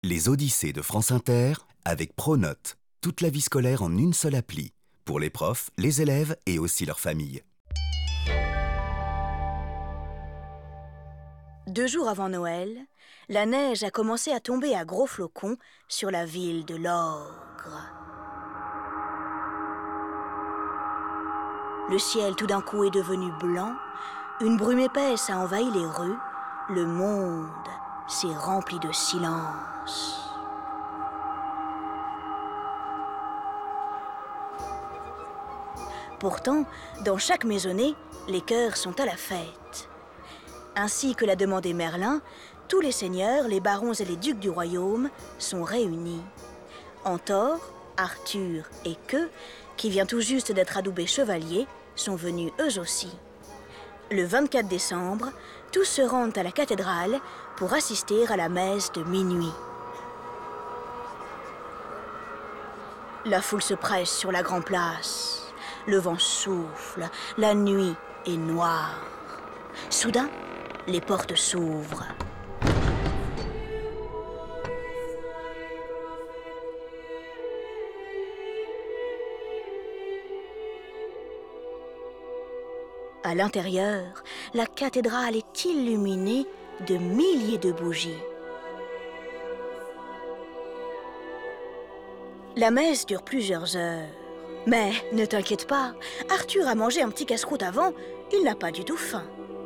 Les Odyssées de France Inter avec Pronote. Toute la vie scolaire en une seule appli. Pour les profs, les élèves et aussi leurs familles. 2 jours avant Noël, la neige a commencé à tomber à gros flocons sur la ville de l'Ogre. Le ciel tout d'un coup est devenu blanc, une brume épaisse a envahi les rues, le monde s'est rempli de silence. Pourtant, dans chaque maisonnée, les chœurs sont à la fête. Ainsi que l'a demandé Merlin, tous les seigneurs, les barons et les ducs du royaume sont réunis. Antor, Arthur et Queux, qui vient tout juste d'être adoubé chevalier, sont venus eux aussi. Le 24 décembre, tous se rendent à la cathédrale pour assister à la messe de minuit. La foule se presse sur la grande place. Le vent souffle, la nuit est noire. Soudain, les portes s'ouvrent. À l'intérieur, la cathédrale est illuminée de milliers de bougies. La messe dure plusieurs heures. Mais ne t'inquiète pas, Arthur a mangé un petit casse-croûte avant, il n'a pas du tout faim.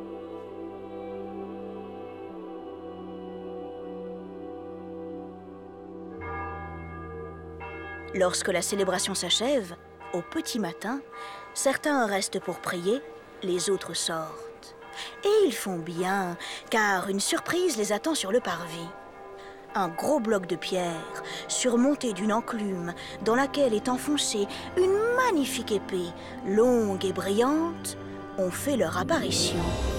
Lorsque la célébration s'achève, au petit matin, certains restent pour prier, les autres sortent. Et ils font bien, car une surprise les attend sur le parvis. Un gros bloc de pierre, surmonté d'une enclume dans laquelle est enfoncée une magnifique épée, longue et brillante, ont fait leur apparition.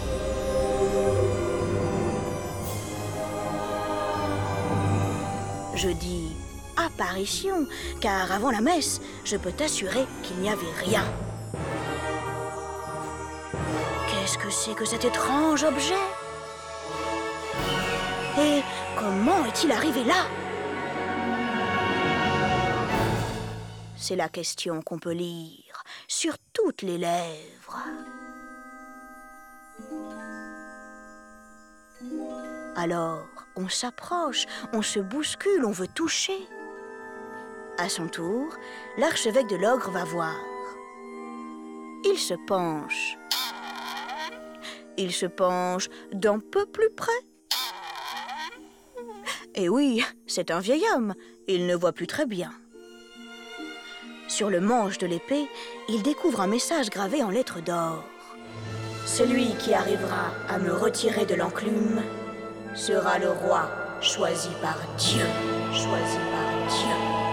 Je dis apparition, car avant la messe, je peux t'assurer qu'il n'y avait rien. Qu'est-ce que c'est que cet étrange objet? Et comment est-il arrivé là? C'est la question qu'on peut lire sur toutes les lèvres. Alors, on s'approche, on se bouscule, on veut toucher. À son tour, l'archevêque de l'Ogre va voir. Il se penche. Il se penche d'un peu plus près. Et oui, c'est un vieil homme, il ne voit plus très bien. Sur le manche de l'épée, il découvre un message gravé en lettres d'or. Celui qui arrivera à me retirer de l'enclume sera le roi choisi par Dieu. Choisi par Dieu.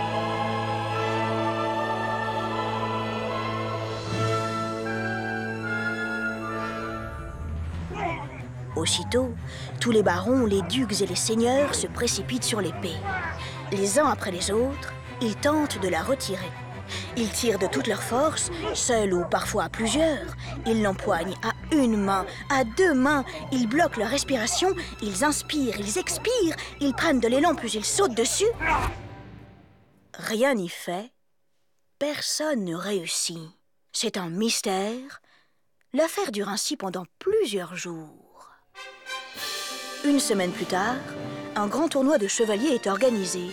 Aussitôt, tous les barons, les ducs et les seigneurs se précipitent sur l'épée. Les uns après les autres, ils tentent de la retirer. Ils tirent de toute leur force, seuls ou parfois à plusieurs. Ils l'empoignent à une main, à 2 mains. Ils bloquent leur respiration, ils inspirent, ils expirent. Ils prennent de l'élan puis ils sautent dessus. Rien n'y fait. Personne ne réussit. C'est un mystère. L'affaire dure ainsi pendant plusieurs jours. Une semaine plus tard, un grand tournoi de chevaliers est organisé.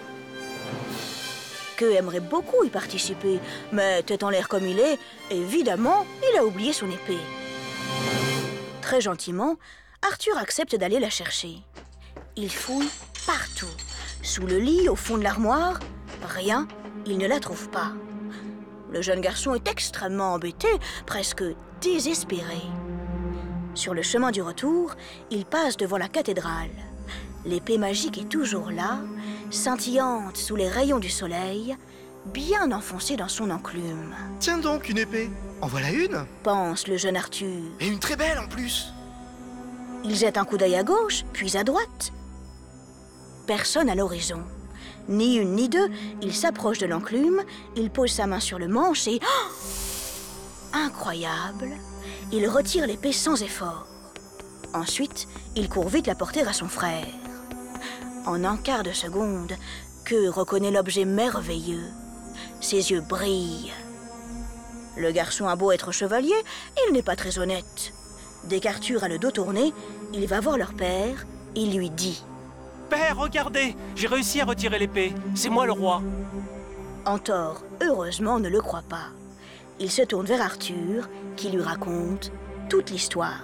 Queux aimerait beaucoup y participer, mais tête en l'air comme il est, évidemment, il a oublié son épée. Très gentiment, Arthur accepte d'aller la chercher. Il fouille partout, sous le lit, au fond de l'armoire, rien, il ne la trouve pas. Le jeune garçon est extrêmement embêté, presque désespéré. Sur le chemin du retour, il passe devant la cathédrale. L'épée magique est toujours là, scintillante sous les rayons du soleil, bien enfoncée dans son enclume. Tiens donc, une épée. En voilà une? Pense le jeune Arthur. Et une très belle en plus. Il jette un coup d'œil à gauche, puis à droite. Personne à l'horizon. Ni une ni deux, il s'approche de l'enclume, il pose sa main sur le manche et... Oh! Incroyable! Il retire l'épée sans effort. Ensuite, il court vite la porter à son frère. En un quart de seconde, Queue reconnaît l'objet merveilleux. Ses yeux brillent. Le garçon a beau être chevalier, il n'est pas très honnête. Dès qu'Arthur a le dos tourné, il va voir leur père. Il lui dit: « Père, regardez, j'ai réussi à retirer l'épée. C'est moi le roi. » Antor, heureusement, ne le croit pas. Il se tourne vers Arthur, qui lui raconte toute l'histoire.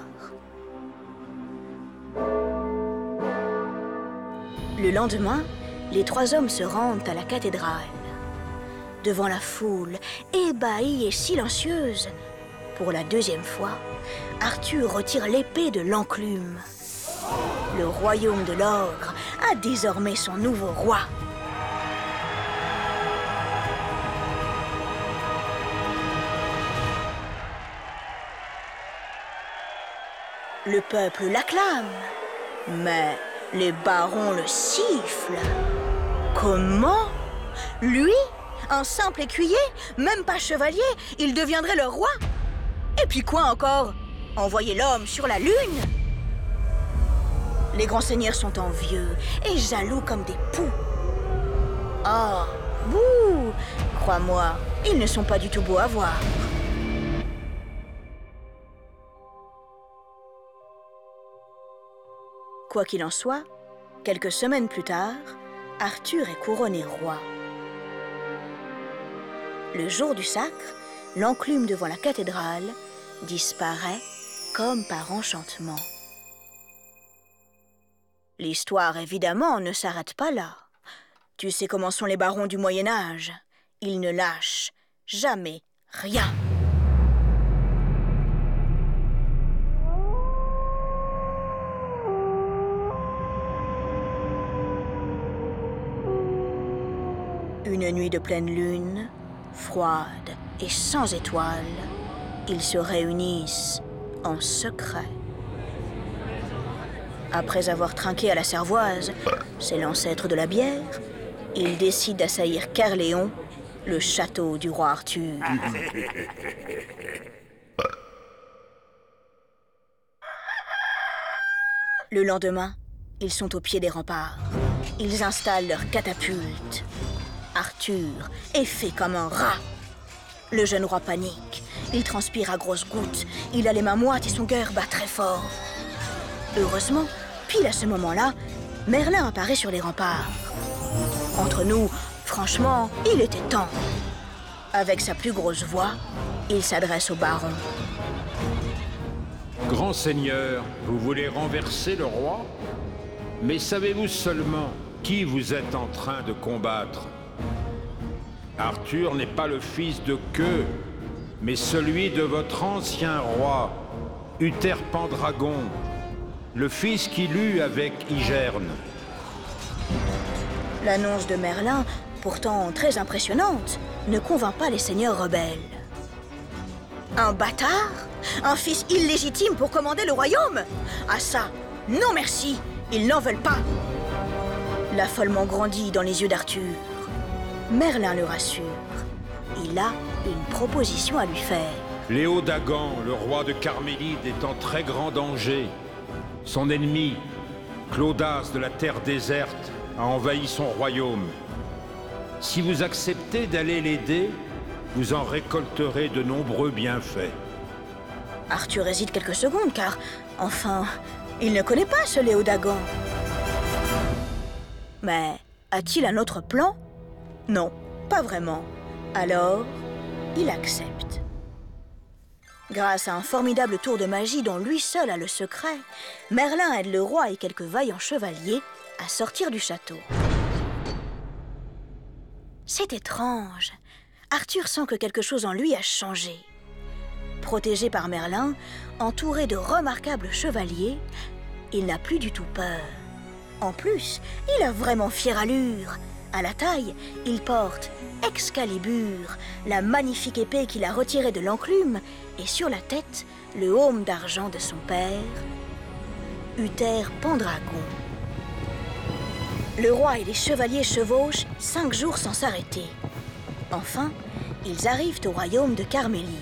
Le lendemain, les 3 hommes se rendent à la cathédrale. Devant la foule, ébahie et silencieuse, pour la 2e fois, Arthur retire l'épée de l'enclume. Le royaume de l'ogre a désormais son nouveau roi. Le peuple l'acclame, mais les barons le sifflent. Comment? Lui, un simple écuyer, même pas chevalier, il deviendrait le roi? Et puis quoi encore? Envoyer l'homme sur la lune? Les grands seigneurs sont envieux et jaloux comme des poux. Oh, bouh! Crois-moi, ils ne sont pas du tout beaux à voir. Quoi qu'il en soit, quelques semaines plus tard, Arthur est couronné roi. Le jour du sacre, l'enclume devant la cathédrale disparaît comme par enchantement. L'histoire, évidemment, ne s'arrête pas là. Tu sais comment sont les barons du Moyen-Âge. Ils ne lâchent jamais rien. Une nuit de pleine lune, froide et sans étoiles, ils se réunissent en secret. Après avoir trinqué à la cervoise, c'est l'ancêtre de la bière, ils décident d'assaillir Caerleon, le château du roi Arthur. Le lendemain, ils sont au pied des remparts. Ils installent leurs catapultes. Arthur est fait comme un rat. Le jeune roi panique. Il transpire à grosses gouttes. Il a les mains moites et son cœur bat très fort. Heureusement, pile à ce moment-là, Merlin apparaît sur les remparts. Entre nous, franchement, il était temps. Avec sa plus grosse voix, il s'adresse au baron. Grand seigneur, vous voulez renverser le roi? Mais savez-vous seulement qui vous êtes en train de combattre? Arthur n'est pas le fils de Queue, mais celui de votre ancien roi, Uther Pendragon, le fils qu'il eut avec Igerne. L'annonce de Merlin, pourtant très impressionnante, ne convainc pas les seigneurs rebelles. Un bâtard? Un fils illégitime pour commander le royaume? Ah ça, non merci, ils n'en veulent pas. L'affolement grandit dans les yeux d'Arthur. Merlin le rassure. Il a une proposition à lui faire. Léodagan, le roi de Carmélide, est en très grand danger. Son ennemi, Claudas de la terre déserte, a envahi son royaume. Si vous acceptez d'aller l'aider, vous en récolterez de nombreux bienfaits. Arthur hésite quelques secondes car, enfin, il ne connaît pas ce Léodagan. Mais a-t-il un autre plan? Non, pas vraiment. Alors, il accepte. Grâce à un formidable tour de magie dont lui seul a le secret, Merlin aide le roi et quelques vaillants chevaliers à sortir du château. C'est étrange. Arthur sent que quelque chose en lui a changé. Protégé par Merlin, entouré de remarquables chevaliers, il n'a plus du tout peur. En plus, il a vraiment fière allure. À la taille, il porte Excalibur, la magnifique épée qu'il a retirée de l'enclume, et sur la tête, le aume d'argent de son père, Uther Pendragon. Le roi et les chevaliers chevauchent 5 jours sans s'arrêter. Enfin, ils arrivent au royaume de Carmélide.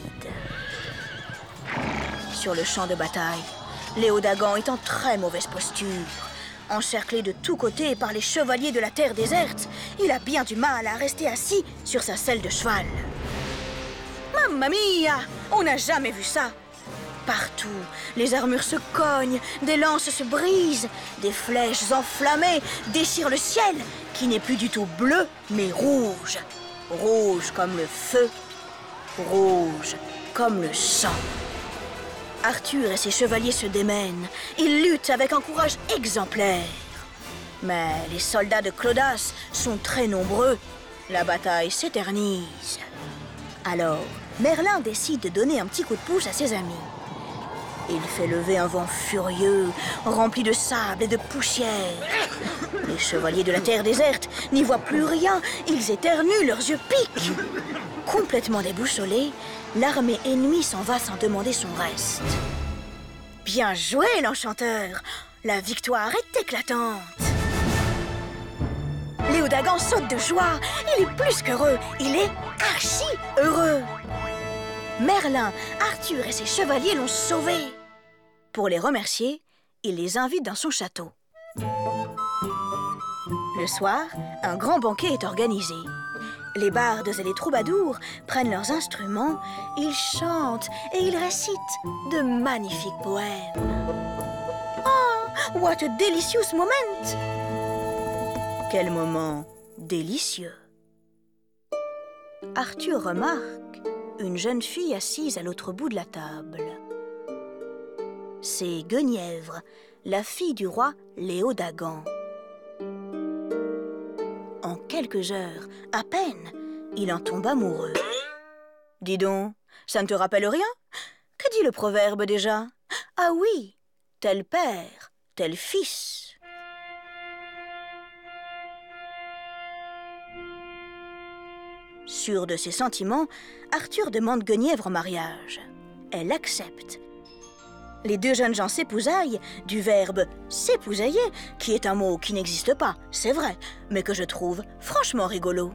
Sur le champ de bataille, Léodagan est en très mauvaise posture. Encerclé de tous côtés par les chevaliers de la terre déserte, il a bien du mal à rester assis sur sa selle de cheval. Mamma mia! On n'a jamais vu ça! Partout, les armures se cognent, des lances se brisent, des flèches enflammées déchirent le ciel, qui n'est plus du tout bleu, mais rouge. Rouge comme le feu, rouge comme le sang. Arthur et ses chevaliers se démènent. Ils luttent avec un courage exemplaire. Mais les soldats de Clodas sont très nombreux. La bataille s'éternise. Alors, Merlin décide de donner un petit coup de pouce à ses amis. Il fait lever un vent furieux, rempli de sable et de poussière. Les chevaliers de la terre déserte n'y voient plus rien. Ils éternuent, leurs yeux piquent. Complètement déboussolés, l'armée ennemie s'en va sans demander son reste. Bien joué, l'enchanteur! La victoire est éclatante. Léodagan saute de joie. Il est plus qu'heureux. Il est archi heureux. Merlin, Arthur et ses chevaliers l'ont sauvé. Pour les remercier, il les invite dans son château. Le soir, un grand banquet est organisé. Les bardes et les troubadours prennent leurs instruments, ils chantent et ils récitent de magnifiques poèmes. Oh, what a delicious moment! Quel moment délicieux! Arthur remarque une jeune fille assise à l'autre bout de la table. C'est Guenièvre, la fille du roi Léodagan. En quelques heures, à peine, il en tombe amoureux. Dis donc, ça ne te rappelle rien? Que dit le proverbe déjà? Ah oui, tel père, tel fils. Sûr de ses sentiments, Arthur demande Guenièvre en mariage. Elle accepte. Les deux jeunes gens s'épousaillent du verbe « s'épousailler », qui est un mot qui n'existe pas, c'est vrai, mais que je trouve franchement rigolo.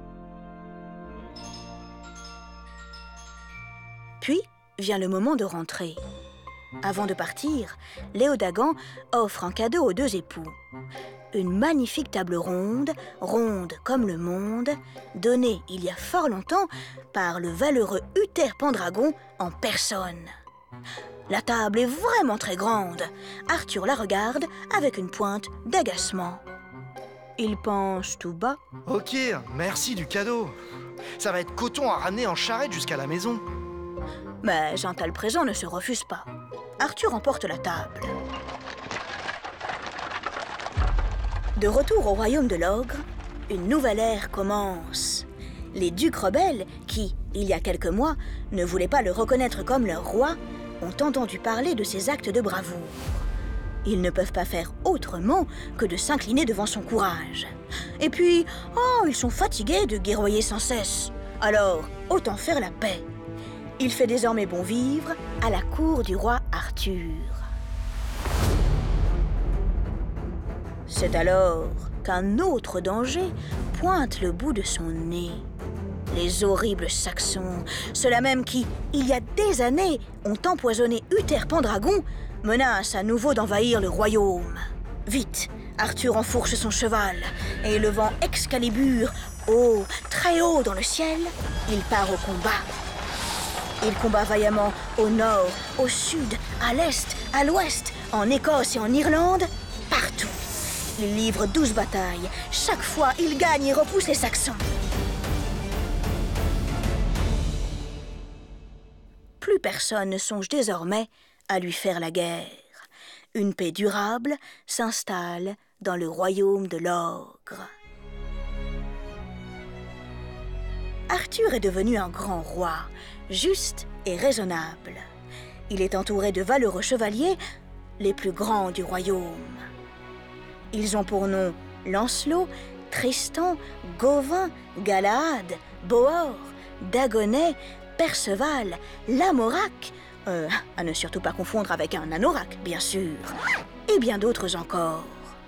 Puis vient le moment de rentrer. Avant de partir, Léodagan offre un cadeau aux deux époux. Une magnifique table ronde, ronde comme le monde, donnée il y a fort longtemps par le valeureux Uther Pendragon en personne. La table est vraiment très grande. Arthur la regarde avec une pointe d'agacement. Il pense tout bas. Ok, merci du cadeau. Ça va être coton à ramener en charrette jusqu'à la maison. Mais un tel présent ne se refuse pas. Arthur emporte la table. De retour au royaume de l'ogre, une nouvelle ère commence. Les ducs rebelles, qui, il y a quelques mois, ne voulaient pas le reconnaître comme leur roi, ont entendu parler de ses actes de bravoure. Ils ne peuvent pas faire autrement que de s'incliner devant son courage. Et puis, ils sont fatigués de guerroyer sans cesse. Alors, autant faire la paix. Il fait désormais bon vivre à la cour du roi Arthur. C'est alors qu'un autre danger pointe le bout de son nez. Les horribles Saxons, ceux-là même qui, il y a des années, ont empoisonné Uther Pendragon, menacent à nouveau d'envahir le royaume. Vite, Arthur enfourche son cheval, et élevant Excalibur haut, très haut dans le ciel, il part au combat. Il combat vaillamment au nord, au sud, à l'est, à l'ouest, en Écosse et en Irlande, partout. Il livre 12 batailles. Chaque fois, il gagne et repousse les Saxons. Plus personne ne songe désormais à lui faire la guerre. Une paix durable s'installe dans le royaume de l'ogre. Arthur est devenu un grand roi, juste et raisonnable. Il est entouré de valeureux chevaliers, les plus grands du royaume. Ils ont pour nom Lancelot, Tristan, Gauvin, Galahad, Bohor, Dagonet, Perceval, Lamorak, à ne surtout pas confondre avec un anorak, bien sûr, et bien d'autres encore.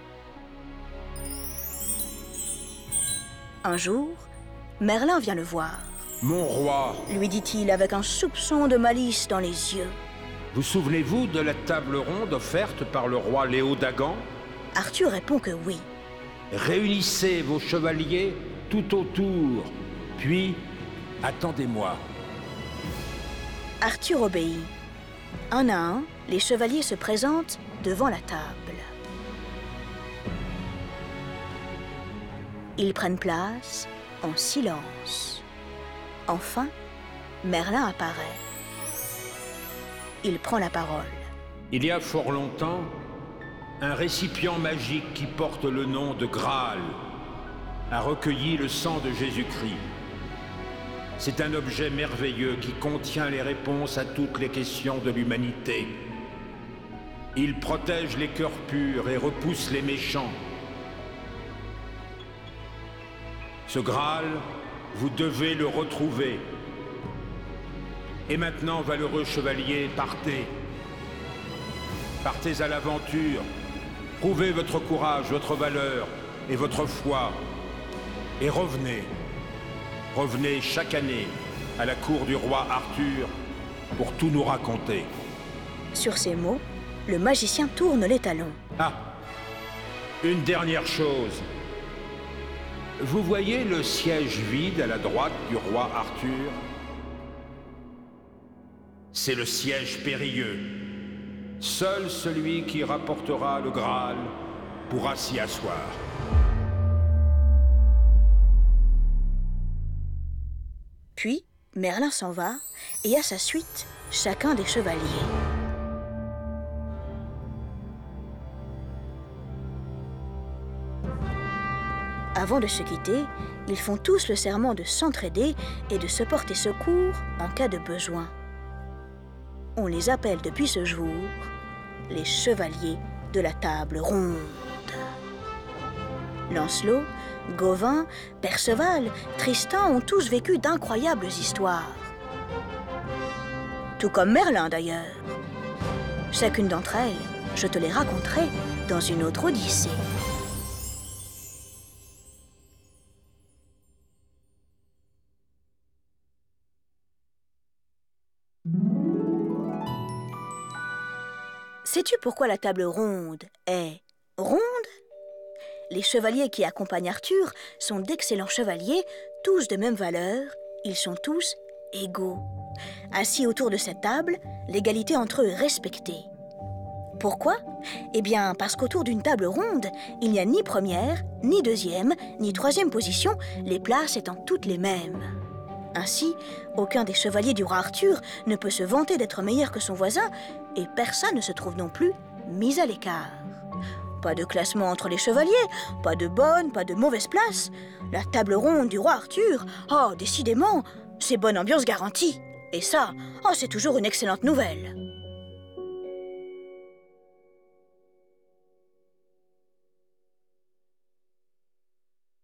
Un jour, Merlin vient le voir. « Mon roi !» lui dit-il avec un soupçon de malice dans les yeux. Vous souvenez-vous de la table ronde offerte par le roi Léodagan? Arthur répond que oui. Réunissez vos chevaliers tout autour, puis attendez-moi. Arthur obéit. Un à un, les chevaliers se présentent devant la table. Ils prennent place en silence. Enfin, Merlin apparaît. Il prend la parole. Il y a fort longtemps, un récipient magique qui porte le nom de Graal a recueilli le sang de Jésus-Christ. C'est un objet merveilleux qui contient les réponses à toutes les questions de l'humanité. Il protège les cœurs purs et repousse les méchants. Ce Graal, vous devez le retrouver. Et maintenant, valeureux chevaliers, partez. Partez à l'aventure. Prouvez votre courage, votre valeur et votre foi. Et revenez. Revenez chaque année à la cour du roi Arthur pour tout nous raconter. Sur ces mots, le magicien tourne les talons. Ah, une dernière chose. Vous voyez le siège vide à la droite du roi Arthur? C'est le siège périlleux. Seul celui qui rapportera le Graal pourra s'y asseoir. Puis, Merlin s'en va, et à sa suite, chacun des chevaliers. Avant de se quitter, ils font tous le serment de s'entraider et de se porter secours en cas de besoin. On les appelle depuis ce jour les chevaliers de la table ronde. Lancelot, Gauvin, Perceval, Tristan ont tous vécu d'incroyables histoires. Tout comme Merlin d'ailleurs. Chacune d'entre elles, je te les raconterai dans une autre Odyssée. Sais-tu pourquoi la table ronde est ronde? Les chevaliers qui accompagnent Arthur sont d'excellents chevaliers, tous de même valeur, ils sont tous égaux. Assis autour de cette table, l'égalité entre eux est respectée. Pourquoi? Eh bien, parce qu'autour d'une table ronde, il n'y a ni première, ni deuxième, ni troisième position, les places étant toutes les mêmes. Ainsi, aucun des chevaliers du roi Arthur ne peut se vanter d'être meilleur que son voisin, et personne ne se trouve non plus mis à l'écart. Pas de classement entre les chevaliers, pas de bonnes, pas de mauvaises places. La table ronde du roi Arthur, oh, décidément, c'est bonne ambiance garantie. Et ça, oh, c'est toujours une excellente nouvelle.